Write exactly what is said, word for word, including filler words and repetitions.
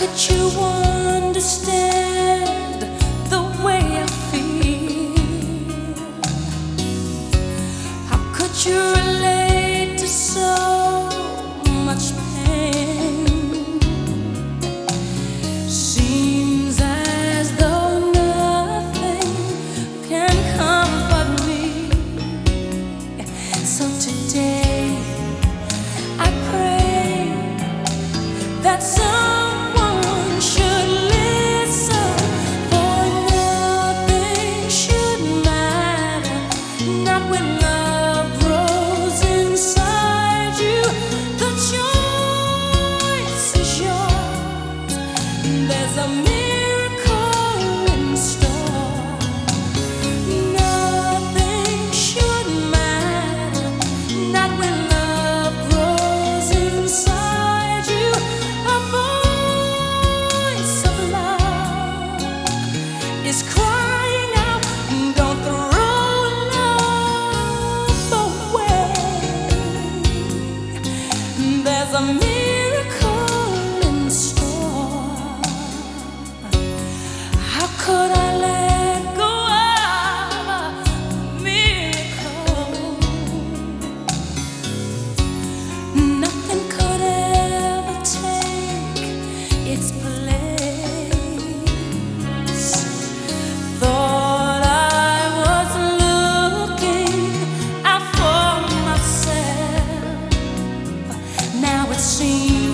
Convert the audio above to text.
could you understand the way I feel? How could you relate to so much pain? Seems as though nothing can comfort me. So today I pray that someone should listen, for nothing should matter, not when love grows inside you. The choice is yours. There's a miracle in store. Nothing should matter, not when love grows inside you. A voice of love is crying out, don't throw love away. There's a miracle in store. How could I let go of a miracle? Nothing could ever take its place. Thought I was looking out for myself. Now it seems